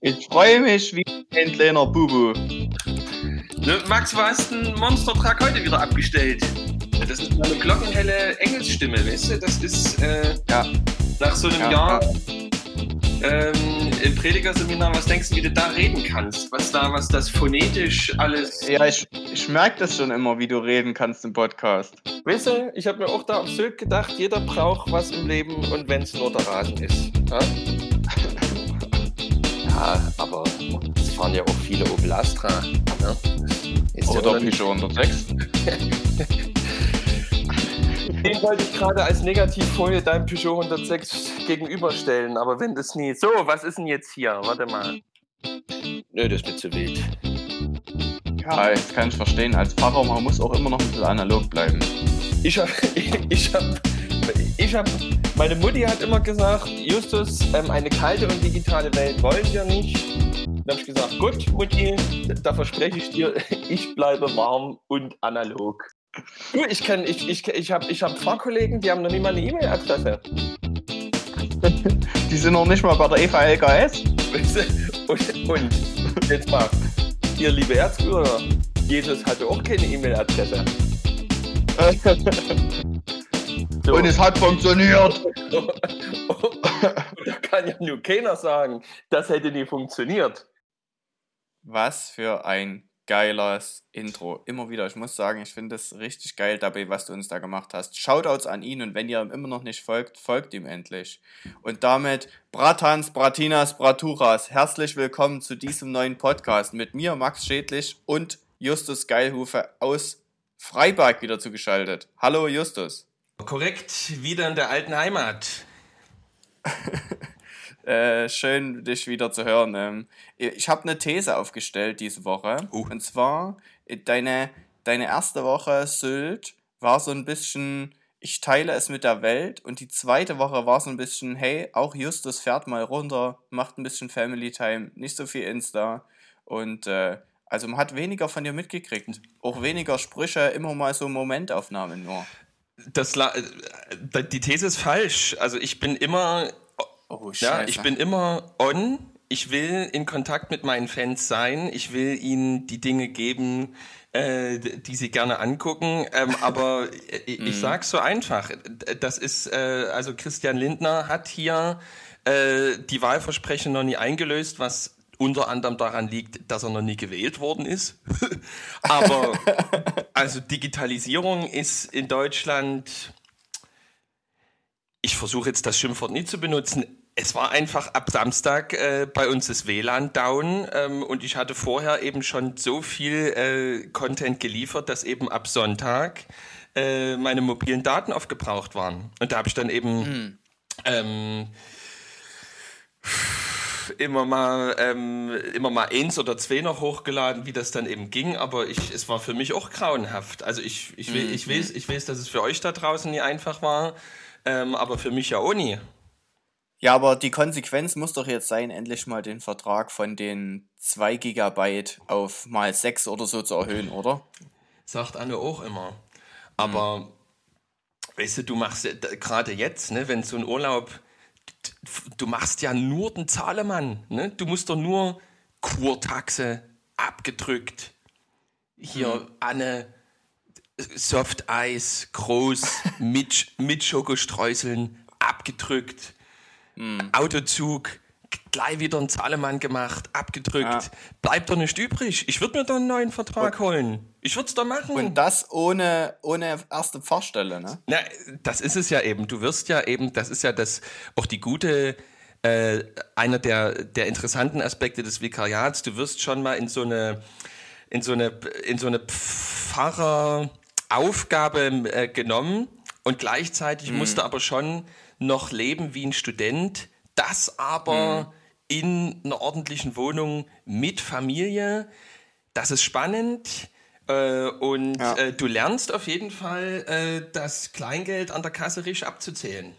Ich freue mich wie ein kleiner Bubu. Max, du hast einen Monster-Truck heute wieder abgestellt. Das ist eine glockenhelle Engelsstimme, weißt du? Das ist nach so einem Jahr im Predigerseminar, was denkst du, wie du da reden kannst? Was das phonetisch alles... Ja, ich merke das schon immer, wie du reden kannst im Podcast. Weißt du, ich habe mir auch da auf Sylt gedacht, jeder braucht was im Leben und wenn es nur der Rasen ist. Ja? Ja, aber es fahren ja auch viele Opel Astra. Ne? Oder Peugeot 106. Den wollte ich gerade als Negativfolie deinem Peugeot 106 gegenüberstellen, aber wenn das nie... So, was ist denn jetzt hier? Warte mal. Nö, das ist mir zu wild. Ja, das kann ich verstehen. Als Pfarrer, man muss auch immer noch ein bisschen analog bleiben. Meine Mutti hat immer gesagt, Justus, eine kalte und digitale Welt wollen wir nicht. Dann habe ich gesagt, gut, Mutti, da verspreche ich dir, ich bleibe warm und analog. Du, ich hab Pfarrkollegen, die haben noch nicht mal eine E-Mail-Adresse. Die sind noch nicht mal bei der Eva LKS. Und jetzt mal, ihr liebe Erzbrüder, Jesus hatte auch keine E-Mail-Adresse. So. Und es hat funktioniert. Da kann ja nur keiner sagen, das hätte nie funktioniert. Was für ein geiles Intro. Immer wieder, ich muss sagen, ich finde es richtig geil dabei, was du uns da gemacht hast. Shoutouts an ihn und wenn ihr ihm immer noch nicht folgt, folgt ihm endlich. Und damit, Bratans, Bratinas, Braturas, herzlich willkommen zu diesem neuen Podcast mit mir, Max Schädlich und Justus Geilhufe aus Freiberg wieder zugeschaltet. Hallo Justus. Korrekt, wieder in der alten Heimat. Schön, dich wieder zu hören. Ich habe eine These aufgestellt diese Woche. Und zwar, deine erste Woche Sylt war so ein bisschen, ich teile es mit der Welt. Und die zweite Woche war so ein bisschen, hey, auch Justus fährt mal runter, macht ein bisschen Family Time, nicht so viel Insta. Und also man hat weniger von dir mitgekriegt. Auch weniger Sprüche, immer mal so Momentaufnahmen nur. Die These ist falsch. Also ich bin immer... ich bin immer on. Ich will in Kontakt mit meinen Fans sein. Ich will ihnen die Dinge geben, die sie gerne angucken. Aber ich sag's so einfach. Das ist, also Christian Lindner hat hier die Wahlversprechen noch nie eingelöst, was unter anderem daran liegt, dass er noch nie gewählt worden ist. Aber also Digitalisierung ist in Deutschland... Ich versuche jetzt das Schimpfwort nie zu benutzen. Es war einfach ab Samstag bei uns das WLAN down und ich hatte vorher eben schon so viel Content geliefert, dass eben ab Sonntag meine mobilen Daten aufgebraucht waren. Und da habe ich dann eben immer mal 1 oder 2 noch hochgeladen, wie das dann eben ging, aber es war für mich auch grauenhaft. Also ich weiß, dass es für euch da draußen nie einfach war, aber für mich ja auch nie. Ja, aber die Konsequenz muss doch jetzt sein, endlich mal den Vertrag von den 2 Gigabyte auf mal 6 oder so zu erhöhen, oder? Sagt Anne auch immer. Aber, weißt du machst ja, gerade jetzt, ne, wenn so ein Urlaub, du machst ja nur den Zahlemann, ne? Du musst doch nur Kurtaxe abgedrückt. Hier, Anne, Softeis, groß, mit Schokostreuseln, abgedrückt. Autozug, gleich wieder einen Zahlemann gemacht, abgedrückt. Ja. Bleibt doch nicht übrig. Ich würde mir doch einen neuen Vertrag holen. Ich würde es doch machen. Und das ohne erste Pfarrstelle, ne? Na, das ist es ja eben. Du wirst ja eben, das ist ja auch die gute, einer der interessanten Aspekte des Vikariats. Du wirst schon mal in so eine Pfarreraufgabe genommen und gleichzeitig musst du aber schon noch leben wie ein Student, das aber in einer ordentlichen Wohnung mit Familie. Das ist spannend und du lernst auf jeden Fall, das Kleingeld an der Kasse richtig abzuzählen.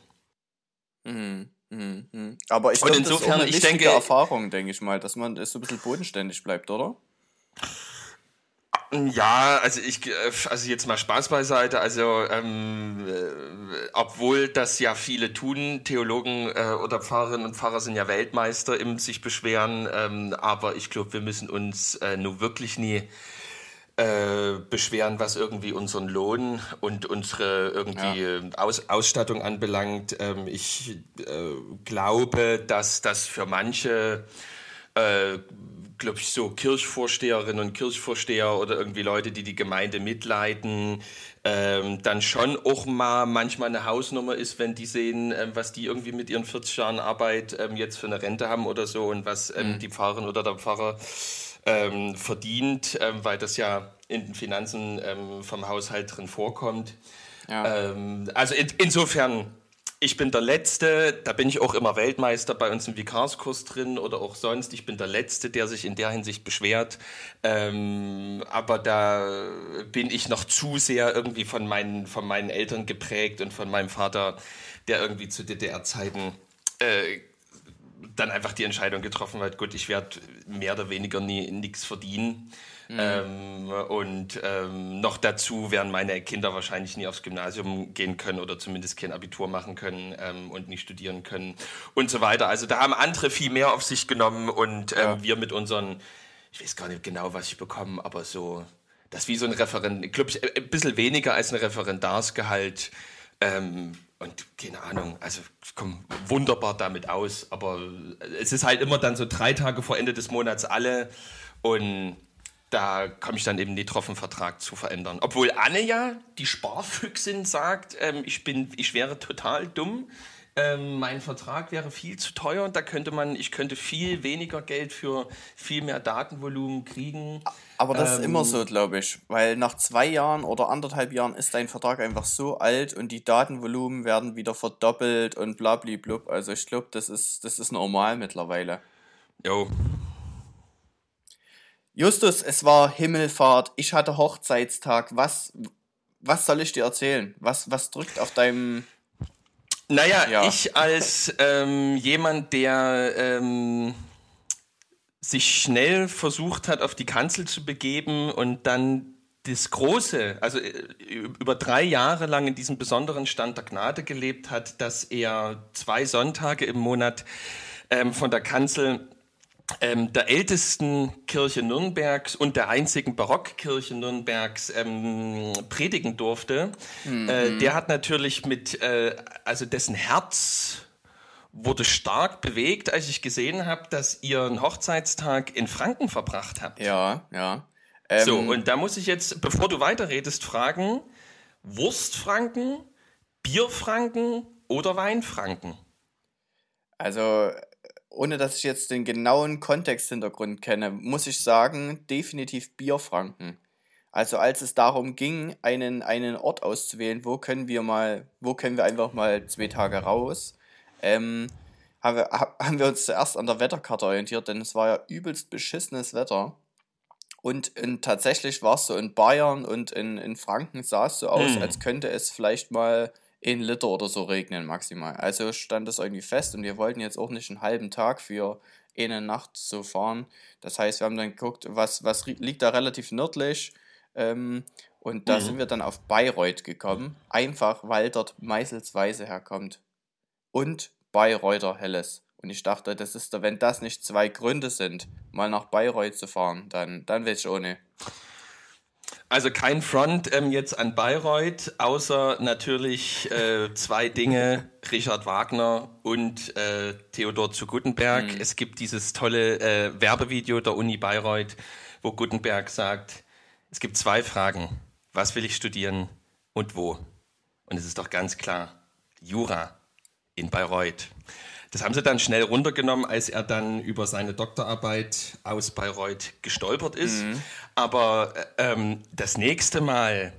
Aber ich glaube, das ist auch eine wichtige Erfahrung, denke ich mal, dass man so ein bisschen bodenständig bleibt, oder? Ja, also jetzt mal Spaß beiseite, also obwohl das ja viele tun, Theologen oder Pfarrerinnen und Pfarrer sind ja Weltmeister im sich beschweren, aber ich glaube, wir müssen uns nur wirklich nie beschweren, was irgendwie unseren Lohn und unsere irgendwie Ausstattung anbelangt. Ich glaube, dass das für manche glaube ich, so Kirchvorsteherinnen und Kirchvorsteher oder irgendwie Leute, die die Gemeinde mitleiten, dann schon auch mal manchmal eine Hausnummer ist, wenn die sehen, was die irgendwie mit ihren 40 Jahren Arbeit jetzt für eine Rente haben oder so und was die Pfarrerin oder der Pfarrer verdient, weil das ja in den Finanzen vom Haushalt drin vorkommt. Ja. Also insofern... Ich bin der Letzte, da bin ich auch immer Weltmeister bei uns im Vikarskurs drin oder auch sonst. Ich bin der Letzte, der sich in der Hinsicht beschwert. Aber da bin ich noch zu sehr irgendwie von meinen Eltern geprägt und von meinem Vater, der irgendwie zu DDR-Zeiten dann einfach die Entscheidung getroffen hat, gut, ich werde mehr oder weniger nichts verdienen. Noch dazu werden meine Kinder wahrscheinlich nie aufs Gymnasium gehen können oder zumindest kein Abitur machen können und nicht studieren können und so weiter. Also da haben andere viel mehr auf sich genommen und wir mit unseren, ich weiß gar nicht genau, was ich bekomme, aber so, das ist wie so ein Referent, ich glaube, ein bisschen weniger als ein Referendarsgehalt und keine Ahnung, also ich komme wunderbar damit aus, aber es ist halt immer dann so 3 Tage vor Ende des Monats alle und da komme ich dann eben nicht drauf, einen Vertrag zu verändern. Obwohl Anne ja, die Sparfüchsin, sagt, ich wäre total dumm, mein Vertrag wäre viel zu teuer und ich könnte viel weniger Geld für viel mehr Datenvolumen kriegen. Aber das ist immer so, glaube ich, weil nach 2 Jahren oder 1,5 Jahren ist dein Vertrag einfach so alt und die Datenvolumen werden wieder verdoppelt und blablablub. Also ich glaube, das ist normal mittlerweile. Jo. Justus, es war Himmelfahrt, ich hatte Hochzeitstag. Was soll ich dir erzählen? Was drückt auf deinem... Naja, ich als jemand, der sich schnell versucht hat, auf die Kanzel zu begeben und dann das Große, also über 3 Jahre lang in diesem besonderen Stand der Gnade gelebt hat, dass er 2 Sonntage im Monat von der Kanzel der ältesten Kirche Nürnbergs und der einzigen Barockkirche Nürnbergs predigen durfte. Der hat natürlich also dessen Herz wurde stark bewegt, als ich gesehen habe, dass ihr einen Hochzeitstag in Franken verbracht habt. Ja. So, und da muss ich jetzt, bevor du weiterredest, fragen, Wurstfranken, Bierfranken oder Weinfranken? Also... Ohne dass ich jetzt den genauen Kontexthintergrund kenne, muss ich sagen, definitiv Bierfranken. Also als es darum ging, einen Ort auszuwählen, wo können wir einfach mal 2 Tage raus, haben wir uns zuerst an der Wetterkarte orientiert, denn es war ja übelst beschissenes Wetter. Und tatsächlich war es so in Bayern und in Franken sah es so aus, als könnte es vielleicht mal 1 Liter oder so regnen maximal. Also stand das irgendwie fest und wir wollten jetzt auch nicht einen halben Tag für eine Nacht so fahren. Das heißt, wir haben dann geguckt, was liegt da relativ nördlich und da sind wir dann auf Bayreuth gekommen, einfach weil dort Meißelsweise herkommt und Bayreuther Helles. Und ich dachte, das ist wenn das nicht 2 Gründe sind, mal nach Bayreuth zu fahren, dann weiß ich auch nicht. Also kein Front jetzt an Bayreuth, außer natürlich 2 Dinge, Richard Wagner und Theodor zu Guttenberg. Es gibt dieses tolle Werbevideo der Uni Bayreuth, wo Guttenberg sagt, es gibt 2 Fragen. Was will ich studieren und wo? Und es ist doch ganz klar, Jura in Bayreuth. Das haben sie dann schnell runtergenommen, als er dann über seine Doktorarbeit aus Bayreuth gestolpert ist. Aber das nächste Mal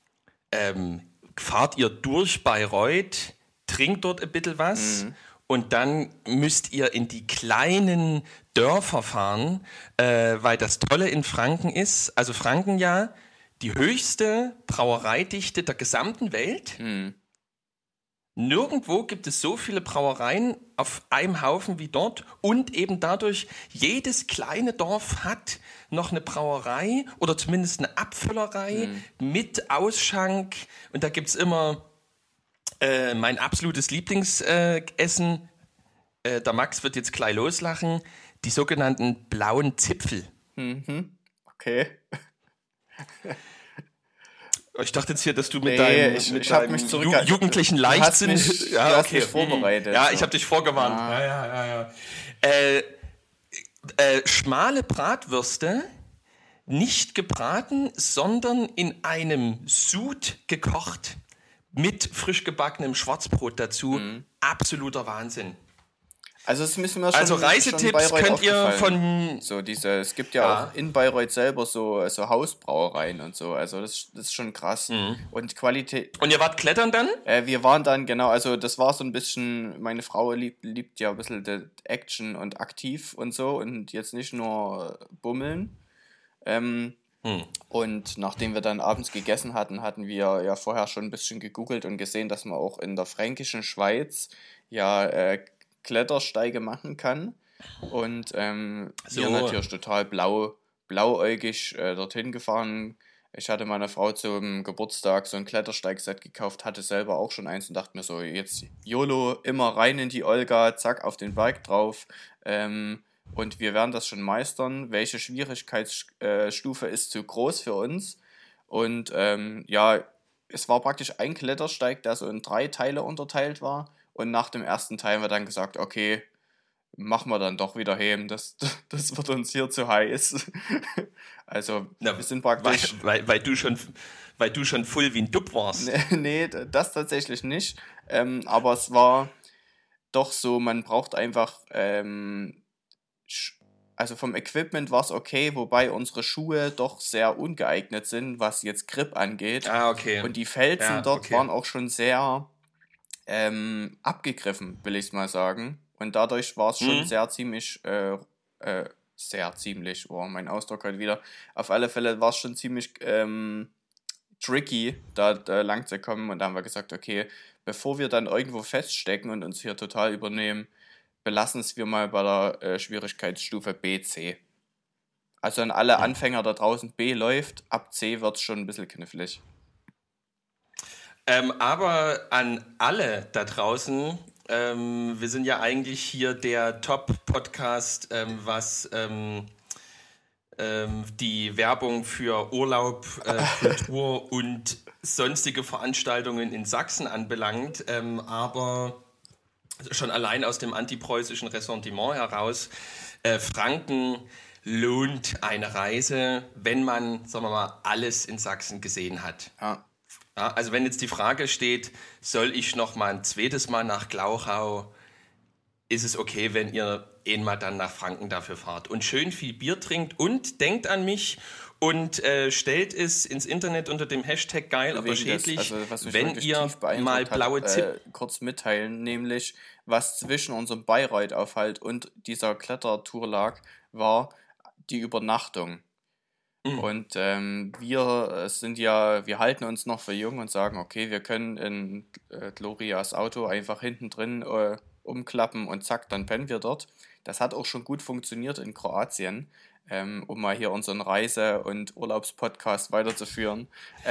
fahrt ihr durch Bayreuth, trinkt dort ein bisschen was und dann müsst ihr in die kleinen Dörfer fahren, weil das Tolle in Franken ist, also Franken ja die höchste Brauereidichte der gesamten Welt. Nirgendwo gibt es so viele Brauereien auf einem Haufen wie dort und eben dadurch, jedes kleine Dorf hat noch eine Brauerei oder zumindest eine Abfüllerei mit Ausschank und da gibt es immer mein absolutes Lieblingsessen, der Max wird jetzt gleich loslachen, die sogenannten blauen Zipfel. Okay. Ich dachte jetzt hier, dass du mit deinem jugendlichen Leichtsinn... Du hast mich vorbereitet. Ja, ich habe dich vorgewarnt. Schmale Bratwürste, nicht gebraten, sondern in einem Sud gekocht, mit frisch gebackenem Schwarzbrot dazu. Absoluter Wahnsinn. Also das müssen wir schon. Also Reisetipps könnt ihr von es gibt ja auch in Bayreuth selber so Hausbrauereien und so. Also das ist schon krass. Und Qualität. Und ihr wart klettern dann? Wir waren dann genau. Also das war so ein bisschen. Meine Frau liebt ja ein bisschen die Action und aktiv und so und jetzt nicht nur bummeln. Und nachdem wir dann abends gegessen hatten, hatten wir ja vorher schon ein bisschen gegoogelt und gesehen, dass man auch in der fränkischen Schweiz Klettersteige machen kann und wir natürlich total blauäugig dorthin gefahren. Ich hatte meiner Frau zum Geburtstag so ein Klettersteigset gekauft, hatte selber auch schon eins und dachte mir so, jetzt YOLO, immer rein in die Olga, zack, auf den Berg drauf und wir werden das schon meistern. Welche Schwierigkeitsstufe ist zu groß für uns? Und es war praktisch ein Klettersteig, der so in 3 Teile unterteilt war. Und nach dem ersten Teil haben wir dann gesagt, okay, machen wir dann doch wieder heim, das wird uns hier zu heiß. Also wir sind praktisch... Weil du schon voll wie ein Dupp warst. Nee, das tatsächlich nicht. Aber es war doch so, man braucht einfach... also vom Equipment war es okay, wobei unsere Schuhe doch sehr ungeeignet sind, was jetzt Grip angeht. Okay. Und die Felsen dort waren auch schon sehr... abgegriffen, will ich es mal sagen. Und dadurch war es schon mein Ausdruck heute wieder. Auf alle Fälle war es schon ziemlich tricky, da lang zu kommen. Und da haben wir gesagt, okay, bevor wir dann irgendwo feststecken und uns hier total übernehmen, belassen es wir mal bei der Schwierigkeitsstufe B, C. Also an alle Anfänger da draußen, B läuft, ab C wird es schon ein bisschen knifflig. Aber an alle da draußen, wir sind ja eigentlich hier der Top-Podcast, was die Werbung für Urlaub, Kultur und sonstige Veranstaltungen in Sachsen anbelangt. Aber schon allein aus dem antipreußischen Ressentiment heraus, Franken lohnt eine Reise, wenn man, sagen wir mal, alles in Sachsen gesehen hat. Ja, also wenn jetzt die Frage steht, soll ich noch mal ein zweites Mal nach Glauchau, ist es okay, wenn ihr einmal dann nach Franken dafür fahrt und schön viel Bier trinkt und denkt an mich und stellt es ins Internet unter dem Hashtag geil, aber schädlich, wenn ihr mal blaue Zip... kurz mitteilen, nämlich was zwischen unserem Bayreuth-Aufhalt und dieser Klettertour lag, war die Übernachtung. Und wir halten uns noch für jung und sagen, okay, wir können in Glorias Auto einfach hinten drin umklappen und zack, dann pennen wir dort. Das hat auch schon gut funktioniert in Kroatien, um mal hier unseren Reise- und Urlaubspodcast weiterzuführen.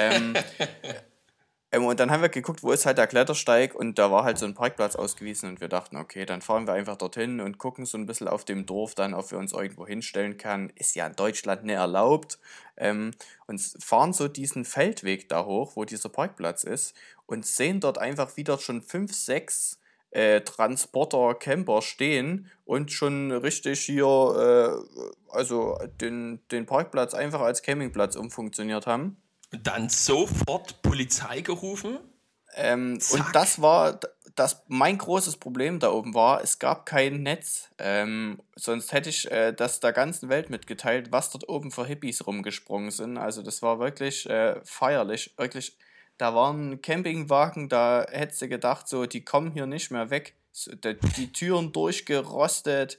Und dann haben wir geguckt, wo ist halt der Klettersteig und da war halt so ein Parkplatz ausgewiesen und wir dachten, okay, dann fahren wir einfach dorthin und gucken so ein bisschen auf dem Dorf dann, ob wir uns irgendwo hinstellen können. Ist ja in Deutschland nicht erlaubt. Und fahren so diesen Feldweg da hoch, wo dieser Parkplatz ist und sehen dort einfach wieder schon 5, 6 Transporter, Camper stehen und schon richtig hier den Parkplatz einfach als Campingplatz umfunktioniert haben. Dann sofort Polizei gerufen. Und das war, mein großes Problem da oben war, es gab kein Netz. Sonst hätte ich das der ganzen Welt mitgeteilt, was dort oben für Hippies rumgesprungen sind. Also das war wirklich feierlich. Wirklich, da waren Campingwagen, da hättest du gedacht, so, die kommen hier nicht mehr weg. Die Türen durchgerostet,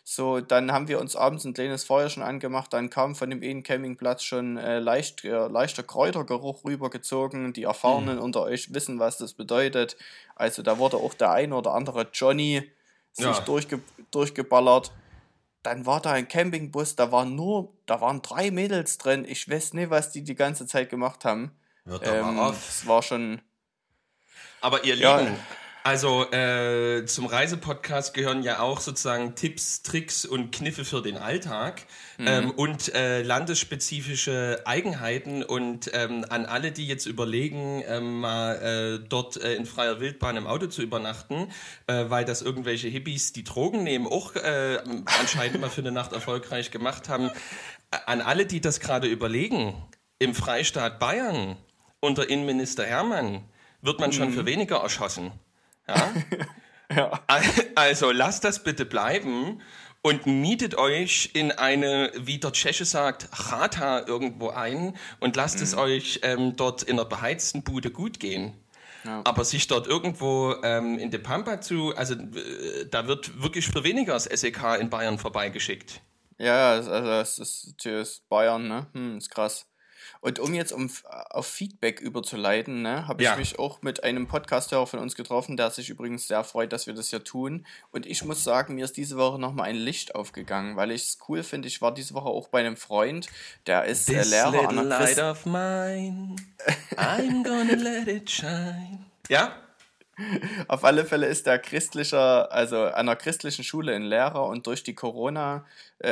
So, dann haben wir uns abends ein kleines Feuer schon angemacht, dann kam von dem einen Campingplatz schon leichter Kräutergeruch rübergezogen. Die Erfahrenen unter euch wissen, was das bedeutet. Also da wurde auch der ein oder andere Johnny sich durchgeballert. Dann war da ein Campingbus, da waren 3 Mädels drin. Ich weiß nicht, was die ganze Zeit gemacht haben. Hört doch mal auf. Es war schon... Aber ihr Lieben, also zum Reisepodcast gehören ja auch sozusagen Tipps, Tricks und Kniffe für den Alltag und landesspezifische Eigenheiten. Und an alle, die jetzt überlegen, mal dort in freier Wildbahn im Auto zu übernachten, weil das irgendwelche Hippies, die Drogen nehmen, auch anscheinend mal für eine Nacht erfolgreich gemacht haben. An alle, die das gerade überlegen, im Freistaat Bayern unter Innenminister Hermann wird man schon für weniger erschossen. Ja? Ja. Also lasst das bitte bleiben und mietet euch in eine, wie der Tscheche sagt, Chata irgendwo ein und lasst es euch dort in einer beheizten Bude gut gehen. Ja. Aber sich dort irgendwo in die Pampa da wird wirklich für weniger das SEK in Bayern vorbeigeschickt. Ja, also das ist Bayern, ne? Ist krass. Und um jetzt auf Feedback überzuleiten, ne, habe ich mich auch mit einem Podcast-Hörer von uns getroffen, der sich übrigens sehr freut, dass wir das hier tun. Und ich muss sagen, mir ist diese Woche nochmal ein Licht aufgegangen, weil ich es cool finde. Ich war diese Woche auch bei einem Freund, der ist Lehrer an der light of mine, I'm gonna let it shine. Ja? Auf alle Fälle ist der an einer christlichen Schule ein Lehrer und durch die Corona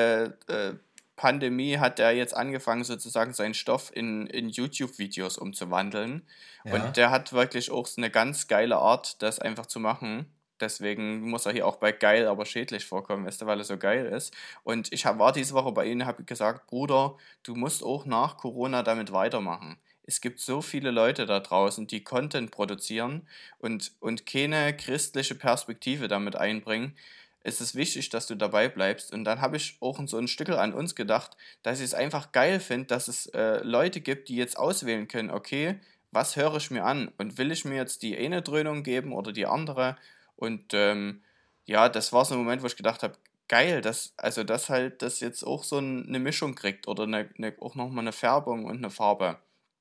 Pandemie hat er jetzt angefangen, sozusagen seinen Stoff in YouTube-Videos umzuwandeln. Ja. Und der hat wirklich auch eine ganz geile Art, das einfach zu machen. Deswegen muss er hier auch bei geil, aber schädlich vorkommen, weißt du, weil er so geil ist. Und ich war diese Woche bei ihm und habe gesagt, Bruder, du musst auch nach Corona damit weitermachen. Es gibt so viele Leute da draußen, die Content produzieren und keine christliche Perspektive damit einbringen. Es ist wichtig, dass du dabei bleibst. Und dann habe ich auch so ein Stückel an uns gedacht, dass ich es einfach geil finde, dass es Leute gibt, die jetzt auswählen können, okay, was höre ich mir an? Und will ich mir jetzt die eine Dröhnung geben oder die andere? Und das war so ein Moment, wo ich gedacht habe, geil, dass halt das jetzt auch so eine Mischung kriegt oder auch nochmal eine Färbung und eine Farbe.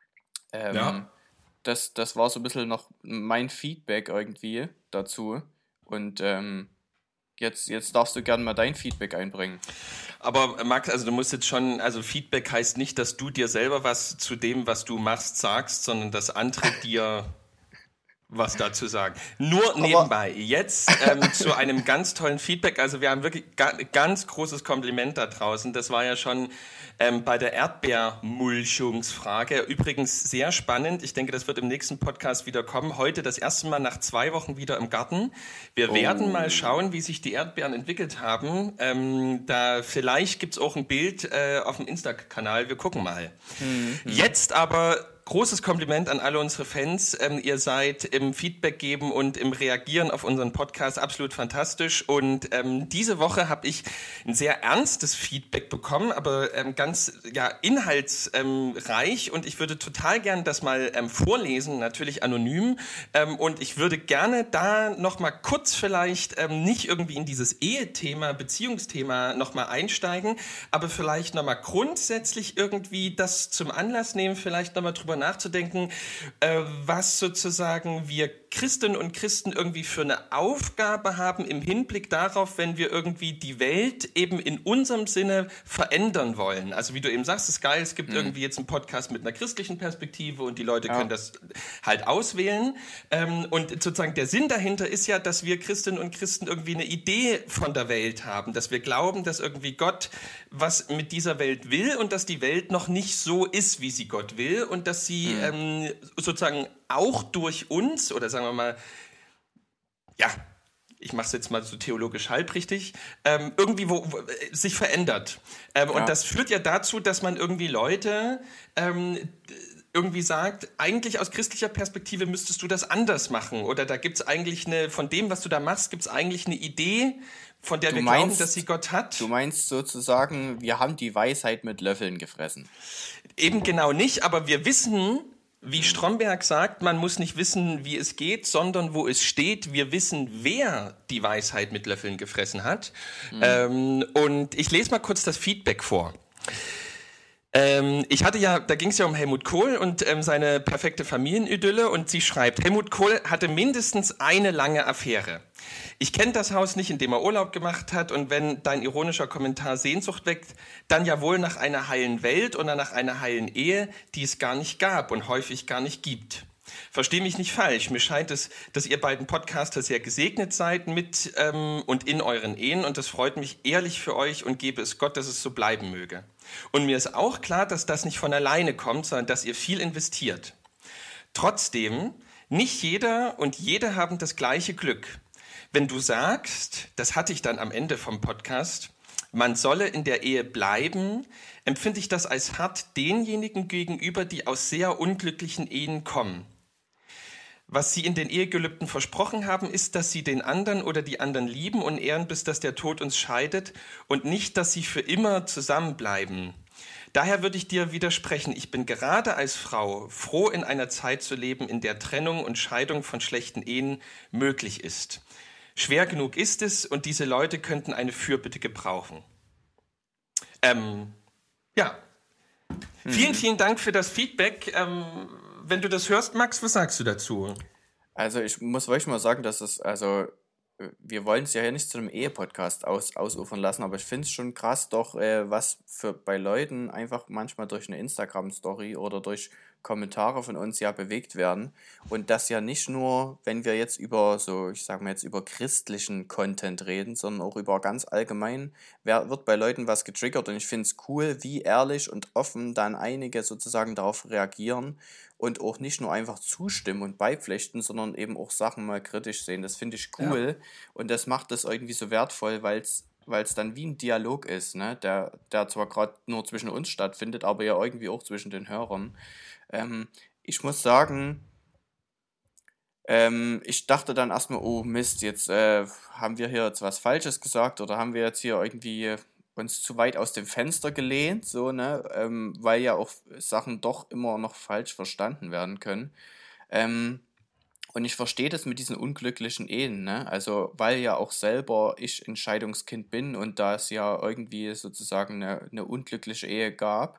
Das war so ein bisschen noch mein Feedback irgendwie dazu. Und Jetzt darfst du gerne mal dein Feedback einbringen. Aber Max, also du musst jetzt schon, also Feedback heißt nicht, dass du dir selber was zu dem, was du machst, sagst, sondern dass andere dir was dazu sagen. Nur nebenbei. Jetzt zu einem ganz tollen Feedback. Also wir haben wirklich ganz großes Kompliment da draußen. Das war ja schon bei der Erdbeermulchungsfrage. Übrigens sehr spannend. Ich denke, das wird im nächsten Podcast wieder kommen. Heute das erste Mal nach 2 Wochen wieder im Garten. Wir werden mal schauen, wie sich die Erdbeeren entwickelt haben. Vielleicht gibt's auch ein Bild auf dem Insta-Kanal. Wir gucken mal. Jetzt aber großes Kompliment an alle unsere Fans. Ihr seid im Feedback geben und im Reagieren auf unseren Podcast absolut fantastisch. Und diese Woche habe ich ein sehr ernstes Feedback bekommen, aber ganz inhaltsreich. Und ich würde total gern das mal vorlesen, natürlich anonym. Und ich würde gerne da nochmal kurz vielleicht nicht irgendwie in dieses Ehethema, Beziehungsthema nochmal einsteigen, aber vielleicht nochmal grundsätzlich irgendwie das zum Anlass nehmen, vielleicht nochmal drüber nachzudenken, was sozusagen wir Christinnen und Christen irgendwie für eine Aufgabe haben im Hinblick darauf, wenn wir irgendwie die Welt eben in unserem Sinne verändern wollen. Also wie du eben sagst, ist geil, es gibt irgendwie jetzt einen Podcast mit einer christlichen Perspektive und die Leute können das halt auswählen. Und sozusagen der Sinn dahinter ist ja, dass wir Christinnen und Christen irgendwie eine Idee von der Welt haben, dass wir glauben, dass irgendwie Gott was mit dieser Welt will und dass die Welt noch nicht so ist, wie sie Gott will und dass sie sozusagen auch durch uns, oder sagen wir mal, ich mache es jetzt mal so theologisch halbrichtig, irgendwie sich verändert. Und das führt ja dazu, dass man irgendwie Leute irgendwie sagt, eigentlich aus christlicher Perspektive müsstest du das anders machen. Oder da gibt es eigentlich von dem, was du da machst, gibt es eigentlich eine Idee, von der wir glauben, dass sie Gott hat. Du meinst sozusagen, wir haben die Weisheit mit Löffeln gefressen. Eben genau nicht, aber wir wissen, Wie Stromberg sagt, man muss nicht wissen, wie es geht, sondern wo es steht. Wir wissen, wer die Weisheit mit Löffeln gefressen hat. Und ich lese mal kurz das Feedback vor. Ich hatte ja, da ging es ja um Helmut Kohl und seine perfekte Familienidylle, und sie schreibt, Helmut Kohl hatte mindestens eine lange Affäre. Ich kenne das Haus nicht, in dem er Urlaub gemacht hat, und wenn dein ironischer Kommentar Sehnsucht weckt, dann ja wohl nach einer heilen Welt oder nach einer heilen Ehe, die es gar nicht gab und häufig gar nicht gibt. Versteh mich nicht falsch, mir scheint es, dass ihr beiden Podcaster sehr gesegnet seid mit und in euren Ehen, und das freut mich ehrlich für euch und gebe es Gott, dass es so bleiben möge. Und mir ist auch klar, dass das nicht von alleine kommt, sondern dass ihr viel investiert. Trotzdem, nicht jeder und jede haben das gleiche Glück. Wenn du sagst, das hatte ich dann am Ende vom Podcast, man solle in der Ehe bleiben, empfinde ich das als hart denjenigen gegenüber, die aus sehr unglücklichen Ehen kommen. Was sie in den Ehegelübden versprochen haben, ist, dass sie den anderen oder die anderen lieben und ehren, bis dass der Tod uns scheidet, und nicht, dass sie für immer zusammenbleiben. Daher würde ich dir widersprechen. Ich bin gerade als Frau froh, in einer Zeit zu leben, in der Trennung und Scheidung von schlechten Ehen möglich ist. Schwer genug ist es, und diese Leute könnten eine Fürbitte gebrauchen. Ja. Vielen, vielen Dank für das Feedback. Wenn du das hörst, Max, was sagst du dazu? Also ich muss wirklich mal sagen, dass wir wollen es ja hier nicht zu einem Ehe-Podcast ausufern lassen, aber ich finde es schon krass doch, was bei Leuten einfach manchmal durch eine Instagram-Story oder durch Kommentare von uns ja bewegt werden. Und das ja nicht nur, wenn wir jetzt über ich sag mal jetzt über christlichen Content reden, sondern auch über ganz allgemein, wird bei Leuten was getriggert, und ich finde es cool, wie ehrlich und offen dann einige sozusagen darauf reagieren und auch nicht nur einfach zustimmen und beipflichten, sondern eben auch Sachen mal kritisch sehen. Das finde ich cool, ja. Und das macht das irgendwie so wertvoll, weil es dann wie ein Dialog ist, ne? Der zwar gerade nur zwischen uns stattfindet, aber ja irgendwie auch zwischen den Hörern. Ich muss sagen, ich dachte dann erstmal, oh Mist, jetzt haben wir hier jetzt was Falsches gesagt, oder haben wir jetzt hier irgendwie uns zu weit aus dem Fenster gelehnt, so, ne? Weil ja auch Sachen doch immer noch falsch verstanden werden können. Und ich verstehe das mit diesen unglücklichen Ehen, ne? Also, weil ja auch selber ich Entscheidungskind bin und da es ja irgendwie sozusagen eine unglückliche Ehe gab.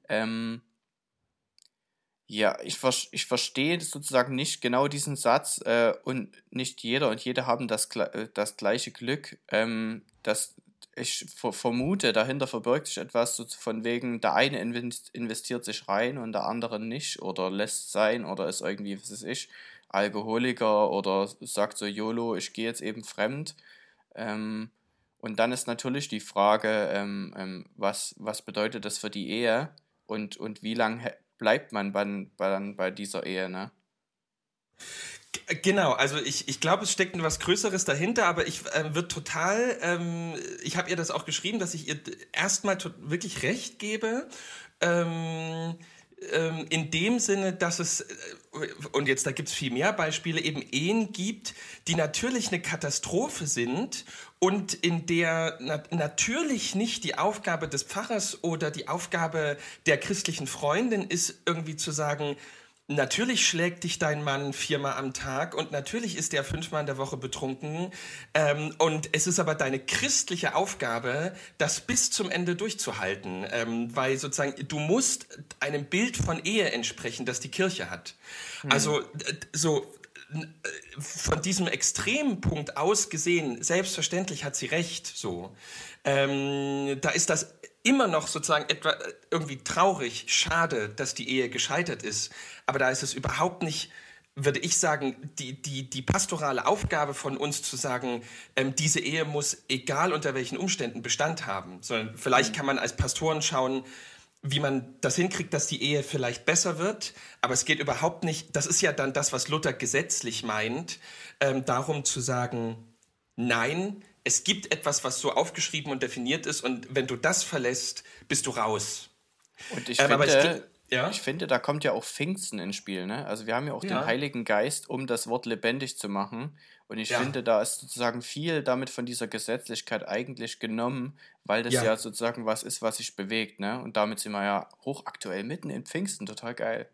Ja, ich verstehe sozusagen nicht genau diesen Satz, und nicht jeder und jede haben das gleiche Glück. Ich vermute, dahinter verbirgt sich etwas so von wegen, der eine investiert sich rein und der andere nicht, oder lässt sein, oder ist irgendwie, was weiß ich, Alkoholiker, oder sagt so, YOLO, ich gehe jetzt eben fremd. Ähm, und dann ist natürlich die Frage, was bedeutet das für die Ehe, und wie lange bleibt man dann bei dieser Ehe, ne? Genau, also ich glaube, es steckt was Größeres dahinter, aber ich ich habe ihr das auch geschrieben, dass ich ihr erstmal wirklich recht gebe, in dem Sinne, dass es, und jetzt da gibt es viel mehr Beispiele, eben Ehen gibt, die natürlich eine Katastrophe sind und in der natürlich nicht die Aufgabe des Pfarrers oder die Aufgabe der christlichen Freundin ist, irgendwie zu sagen, natürlich schlägt dich dein Mann 4-mal am Tag und natürlich ist der 5-mal in der Woche betrunken, und es ist aber deine christliche Aufgabe, das bis zum Ende durchzuhalten, weil sozusagen du musst einem Bild von Ehe entsprechen, das die Kirche hat. Also von diesem Extrempunkt aus gesehen, selbstverständlich hat sie recht, so. Da ist das immer noch sozusagen irgendwie traurig, schade, dass die Ehe gescheitert ist. Aber da ist es überhaupt nicht, würde ich sagen, die pastorale Aufgabe von uns zu sagen, diese Ehe muss, egal unter welchen Umständen, Bestand haben. Sondern vielleicht kann man als Pastoren schauen, wie man das hinkriegt, dass die Ehe vielleicht besser wird. Aber es geht überhaupt nicht, das ist ja dann das, was Luther gesetzlich meint, darum zu sagen, nein, es gibt etwas, was so aufgeschrieben und definiert ist, und wenn du das verlässt, bist du raus. Und ich finde, da kommt ja auch Pfingsten ins Spiel, ne? Also wir haben ja auch den Heiligen Geist, um das Wort lebendig zu machen. Und ich finde, da ist sozusagen viel damit von dieser Gesetzlichkeit eigentlich genommen, weil das ja sozusagen was ist, was sich bewegt, ne? Und damit sind wir ja hochaktuell mitten in Pfingsten, total geil.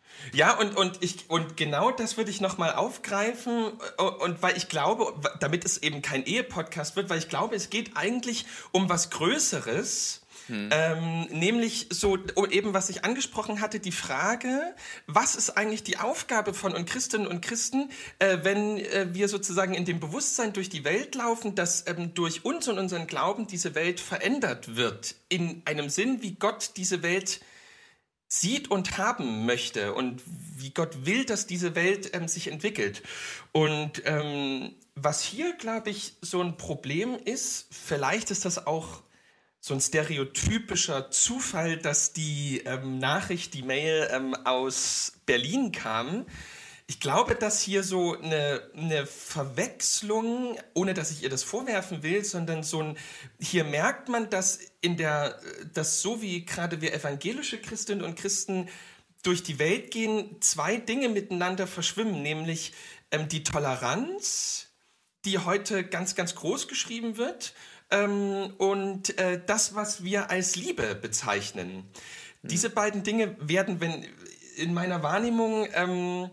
Ja, und genau das würde ich nochmal aufgreifen, und weil ich glaube, damit es eben kein Ehe-Podcast wird, weil ich glaube, es geht eigentlich um was Größeres, nämlich so eben, was ich angesprochen hatte, die Frage, was ist eigentlich die Aufgabe von uns Christinnen und Christen, wenn wir sozusagen in dem Bewusstsein durch die Welt laufen, dass durch uns und unseren Glauben diese Welt verändert wird, in einem Sinn, wie Gott diese Welt sieht und haben möchte und wie Gott will, dass diese Welt sich entwickelt. Und was hier, glaube ich, so ein Problem ist, vielleicht ist das auch so ein stereotypischer Zufall, dass die Nachricht, die Mail aus Berlin kam. Ich glaube, dass hier so eine Verwechslung, ohne dass ich ihr das vorwerfen will, sondern hier merkt man, dass dass so wie gerade wir evangelische Christinnen und Christen durch die Welt gehen, zwei Dinge miteinander verschwimmen, nämlich die Toleranz, die heute ganz, ganz groß geschrieben wird, und das, was wir als Liebe bezeichnen. Diese beiden Dinge werden, in meiner Wahrnehmung,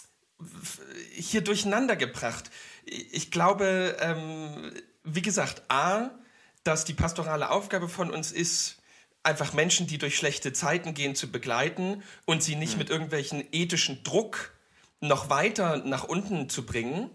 hier durcheinander gebracht. Ich glaube, wie gesagt, dass die pastorale Aufgabe von uns ist, einfach Menschen, die durch schlechte Zeiten gehen, zu begleiten und sie nicht mit irgendwelchen ethischen Druck noch weiter nach unten zu bringen.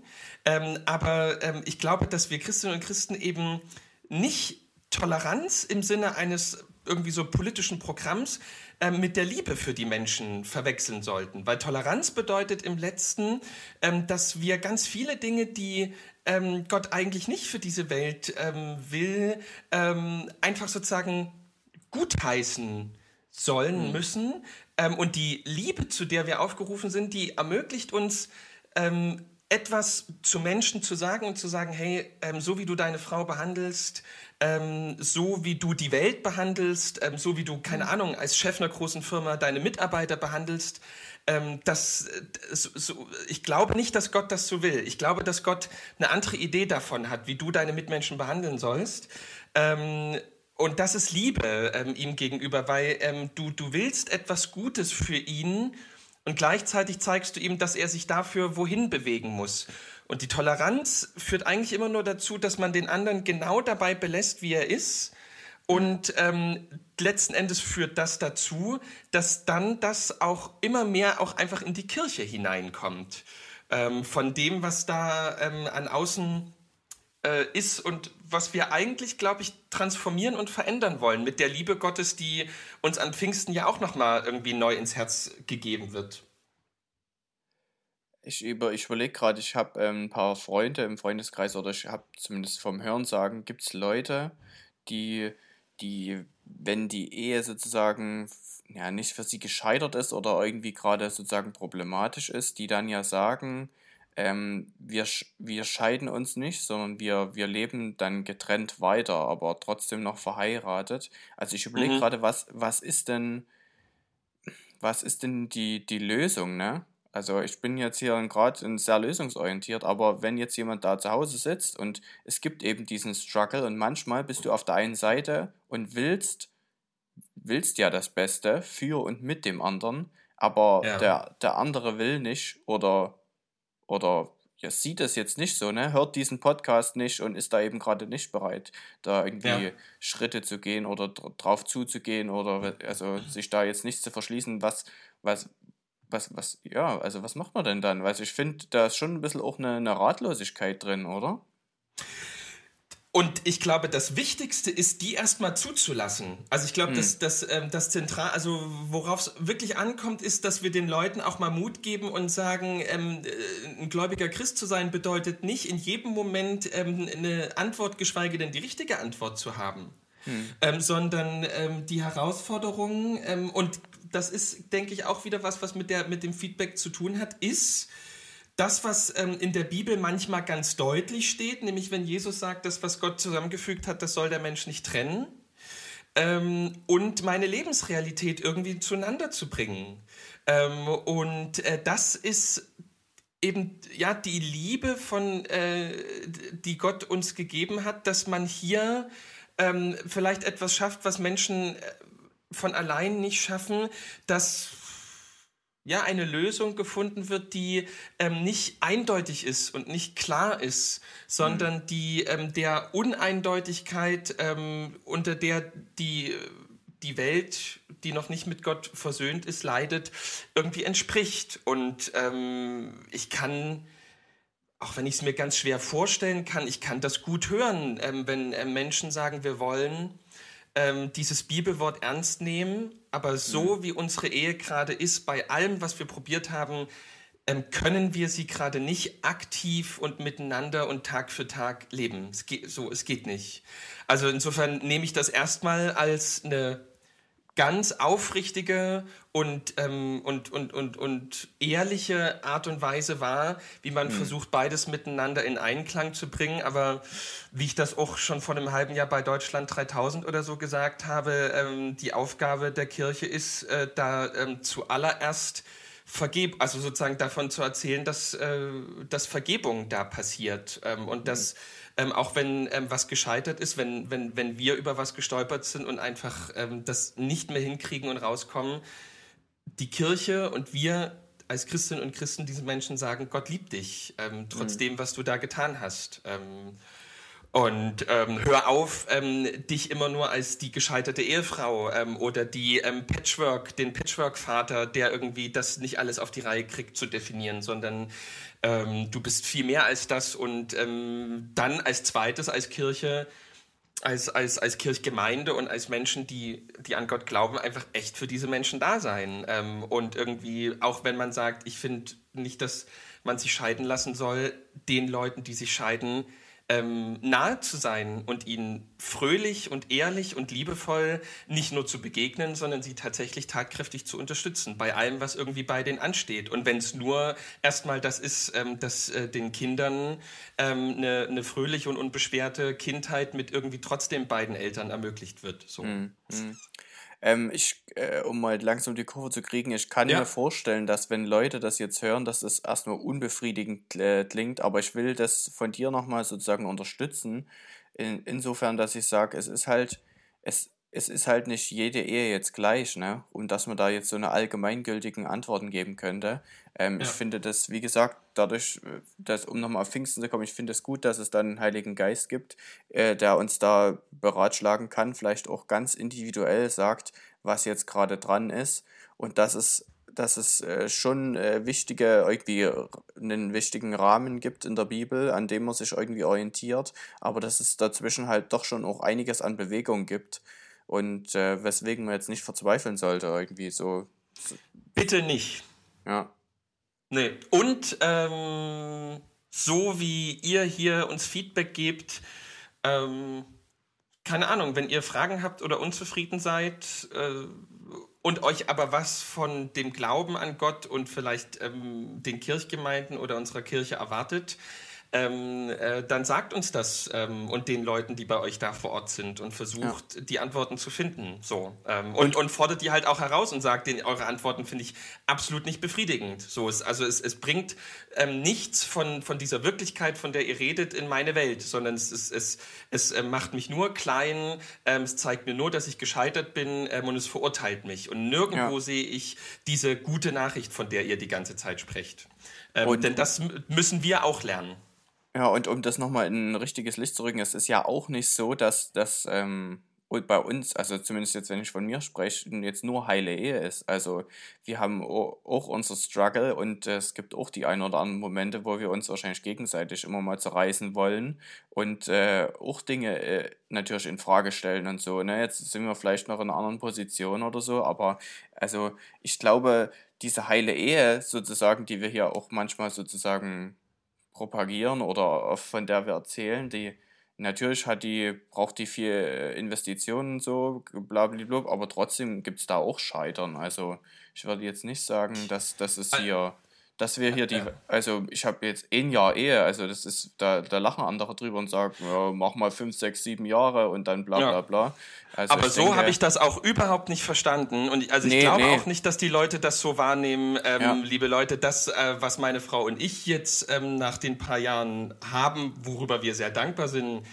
Aber ich glaube, dass wir Christinnen und Christen eben nicht Toleranz im Sinne eines irgendwie so politischen Programms mit der Liebe für die Menschen verwechseln sollten. Weil Toleranz bedeutet im Letzten, dass wir ganz viele Dinge, die Gott eigentlich nicht für diese Welt will, einfach sozusagen gutheißen sollen, müssen. Und die Liebe, zu der wir aufgerufen sind, die ermöglicht uns, etwas zu Menschen zu sagen und zu sagen, hey, so wie du deine Frau behandelst, so wie du die Welt behandelst, so wie du, keine Ahnung, als Chef einer großen Firma deine Mitarbeiter behandelst, ich glaube nicht, dass Gott das so will. Ich glaube, dass Gott eine andere Idee davon hat, wie du deine Mitmenschen behandeln sollst. Und das ist Liebe ihm gegenüber, weil du willst etwas Gutes für ihn und gleichzeitig zeigst du ihm, dass er sich dafür wohin bewegen muss. Und die Toleranz führt eigentlich immer nur dazu, dass man den anderen genau dabei belässt, wie er ist. Und letzten Endes führt das dazu, dass dann das auch immer mehr auch einfach in die Kirche hineinkommt. Von dem, was da an außen ist und was wir eigentlich, glaube ich, transformieren und verändern wollen mit der Liebe Gottes, die uns an Pfingsten ja auch nochmal irgendwie neu ins Herz gegeben wird. Ich überlege gerade, ich habe ein paar Freunde im Freundeskreis, oder ich habe zumindest vom Hörensagen, gibt es Leute, die, wenn die Ehe sozusagen ja nicht für sie gescheitert ist oder irgendwie gerade sozusagen problematisch ist, die dann ja sagen, wir scheiden uns nicht, sondern wir leben dann getrennt weiter, aber trotzdem noch verheiratet. Also ich überlege gerade, was ist denn die Lösung, ne? Also ich bin jetzt hier gerade sehr lösungsorientiert, aber wenn jetzt jemand da zu Hause sitzt und es gibt eben diesen Struggle und manchmal bist du auf der einen Seite und willst ja das Beste für und mit dem anderen, aber der andere will nicht oder ja, sieht es jetzt nicht so, ne? Hört diesen Podcast nicht und ist da eben gerade nicht bereit, da irgendwie Schritte zu gehen oder drauf zuzugehen oder also sich da jetzt nicht zu verschließen, was macht man denn dann? Weil ich finde, da ist schon ein bisschen auch eine Ratlosigkeit drin, oder? Und ich glaube, das Wichtigste ist, die erstmal zuzulassen. Also ich glaube, das Zentral, also worauf es wirklich ankommt, ist, dass wir den Leuten auch mal Mut geben und sagen, ein gläubiger Christ zu sein bedeutet nicht in jedem Moment eine Antwort, geschweige denn die richtige Antwort zu haben. Sondern die Herausforderungen, und das ist, denke ich, auch wieder was mit dem Feedback zu tun hat, ist das, was in der Bibel manchmal ganz deutlich steht, nämlich wenn Jesus sagt, das, was Gott zusammengefügt hat, das soll der Mensch nicht trennen, und meine Lebensrealität irgendwie zueinander zu bringen. Das ist eben ja die Liebe die Gott uns gegeben hat, dass man hier vielleicht etwas schafft, was Menschen von allein nicht schaffen, dass eine Lösung gefunden wird, die nicht eindeutig ist und nicht klar ist, sondern die der Uneindeutigkeit, unter der die Welt, die noch nicht mit Gott versöhnt ist, leidet, irgendwie entspricht. Und ich kann, auch wenn ich es mir ganz schwer vorstellen kann, ich kann das gut hören, wenn Menschen sagen, wir wollen dieses Bibelwort ernst nehmen, aber so wie unsere Ehe gerade ist, bei allem, was wir probiert haben, können wir sie gerade nicht aktiv und miteinander und Tag für Tag leben. Es geht nicht. Also insofern nehme ich das erstmal als eine ganz aufrichtige und ehrliche Art und Weise wahr, wie man versucht, beides miteinander in Einklang zu bringen. Aber wie ich das auch schon vor einem halben Jahr bei Deutschland 3000 oder so gesagt habe, die Aufgabe der Kirche ist, zuallererst also sozusagen davon zu erzählen, dass Vergebung da passiert und dass auch wenn was gescheitert ist, wenn wir über was gestolpert sind und einfach das nicht mehr hinkriegen und rauskommen, die Kirche und wir als Christinnen und Christen diesen Menschen sagen, Gott liebt dich, trotzdem, was du da getan hast. Und hör auf, dich immer nur als die gescheiterte Ehefrau oder den Patchwork-Vater, der irgendwie das nicht alles auf die Reihe kriegt, zu definieren, sondern du bist viel mehr als das. Und dann als zweites, als Kirche, als Kirchgemeinde und als Menschen, die an Gott glauben, einfach echt für diese Menschen da sein. Und irgendwie, auch wenn man sagt, ich finde nicht, dass man sich scheiden lassen soll, den Leuten, die sich scheiden, nahe zu sein und ihnen fröhlich und ehrlich und liebevoll nicht nur zu begegnen, sondern sie tatsächlich tatkräftig zu unterstützen bei allem, was irgendwie bei denen ansteht. Und wenn es nur erstmal das ist, dass den Kindern eine fröhliche und unbeschwerte Kindheit mit irgendwie trotzdem beiden Eltern ermöglicht wird. So. Um mal langsam die Kurve zu kriegen, ich kann mir vorstellen, dass wenn Leute das jetzt hören, dass das erstmal unbefriedigend klingt, aber ich will das von dir nochmal sozusagen unterstützen, insofern, dass ich sage, es ist halt nicht jede Ehe jetzt gleich, ne? Und dass man da jetzt so eine allgemeingültigen Antworten geben könnte. Ich finde das, wie gesagt, dadurch, um nochmal auf Pfingsten zu kommen, ich finde es gut, dass es dann einen Heiligen Geist gibt, der uns da beratschlagen kann, vielleicht auch ganz individuell sagt, was jetzt gerade dran ist und dass es schon einen wichtigen Rahmen gibt in der Bibel, an dem man sich irgendwie orientiert, aber dass es dazwischen halt doch schon auch einiges an Bewegung gibt und weswegen man jetzt nicht verzweifeln sollte irgendwie so. Bitte nicht. Ja. Nee. Und so wie ihr hier uns Feedback gebt, keine Ahnung, wenn ihr Fragen habt oder unzufrieden seid und euch aber was von dem Glauben an Gott und vielleicht den Kirchgemeinden oder unserer Kirche erwartet, dann sagt uns das und den Leuten, die bei euch da vor Ort sind und versucht, die Antworten zu finden. So. Und fordert die halt auch heraus und sagt, eure Antworten finde ich absolut nicht befriedigend. So, es bringt nichts von dieser Wirklichkeit, von der ihr redet, in meine Welt, sondern es macht mich nur klein, es zeigt mir nur, dass ich gescheitert bin und es verurteilt mich. Und nirgendwo sehe ich diese gute Nachricht, von der ihr die ganze Zeit sprecht. Denn das müssen wir auch lernen. Ja, und um das nochmal in ein richtiges Licht zu rücken, es ist ja auch nicht so, dass das bei uns, also zumindest jetzt, wenn ich von mir spreche, jetzt nur heile Ehe ist. Also wir haben auch unser Struggle und es gibt auch die ein oder anderen Momente, wo wir uns wahrscheinlich gegenseitig immer mal zerreißen wollen und auch Dinge natürlich in Frage stellen und so. Ne? Jetzt sind wir vielleicht noch in einer anderen Position oder so, aber also ich glaube, diese heile Ehe sozusagen, die wir hier auch manchmal sozusagen propagieren oder von der wir erzählen, die natürlich braucht die viel Investitionen so, blablabla, aber trotzdem gibt es da auch Scheitern. Also ich würde jetzt nicht sagen, dass wir hier also ich habe jetzt 1 Jahr Ehe, also das ist, da lachen andere drüber und sagen, ja, mach mal 5, 6, 7 Jahre und dann bla bla bla. Also aber so habe ich das auch überhaupt nicht verstanden und ich glaube auch nicht, dass die Leute das so wahrnehmen, liebe Leute, das, was meine Frau und ich jetzt nach den paar Jahren haben, worüber wir sehr dankbar sind.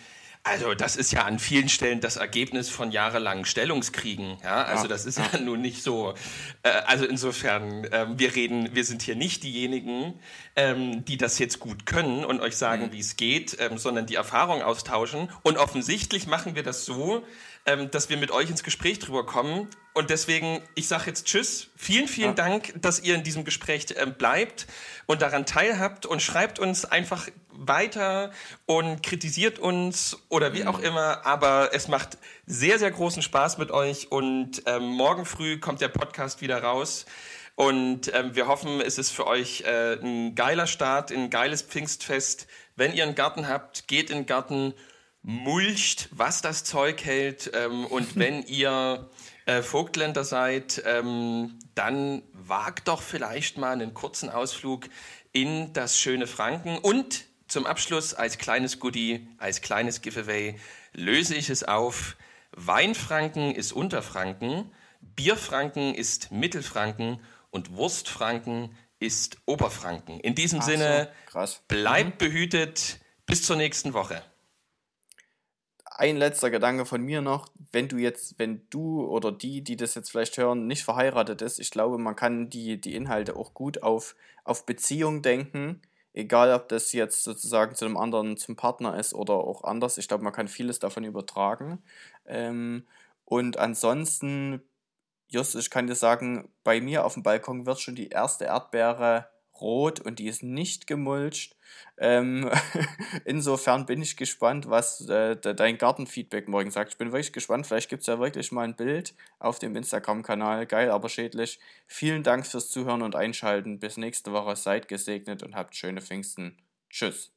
Also das ist ja an vielen Stellen das Ergebnis von jahrelangen Stellungskriegen. Ja, also das ist ja nun nicht so. Also insofern, wir sind hier nicht diejenigen, die das jetzt gut können und euch sagen, wie es geht, sondern die Erfahrung austauschen. Und offensichtlich machen wir das so, dass wir mit euch ins Gespräch drüber kommen. Und deswegen, ich sage jetzt Tschüss. Vielen, vielen Dank, dass ihr in diesem Gespräch bleibt und daran teilhabt und schreibt uns einfach weiter und kritisiert uns oder wie auch immer. Aber es macht sehr, sehr großen Spaß mit euch und morgen früh kommt der Podcast wieder raus. Und wir hoffen, es ist für euch ein geiler Start, ein geiles Pfingstfest. Wenn ihr einen Garten habt, geht in den Garten, mulcht, was das Zeug hält. Und wenn ihr Vogtländer seid, dann wagt doch vielleicht mal einen kurzen Ausflug in das schöne Franken. Und zum Abschluss als kleines Goodie, als kleines Giveaway löse ich es auf. Weinfranken ist Unterfranken, Bierfranken ist Mittelfranken und Wurstfranken ist Oberfranken. In diesem Sinne, bleibt behütet. Bis zur nächsten Woche. Ein letzter Gedanke von mir noch, wenn du oder die das jetzt vielleicht hören, nicht verheiratet ist, ich glaube, man kann die Inhalte auch gut auf Beziehung denken, egal ob das jetzt sozusagen zu einem anderen, zum Partner ist oder auch anders. Ich glaube, man kann vieles davon übertragen. Und ansonsten, Justus, ich kann dir sagen, bei mir auf dem Balkon wird schon die erste Erdbeere rot und die ist nicht gemulcht. Insofern bin ich gespannt, was dein Gartenfeedback morgen sagt. Ich bin wirklich gespannt. Vielleicht gibt es ja wirklich mal ein Bild auf dem Instagram-Kanal. Geil, aber schädlich. Vielen Dank fürs Zuhören und Einschalten. Bis nächste Woche. Seid gesegnet und habt schöne Pfingsten. Tschüss.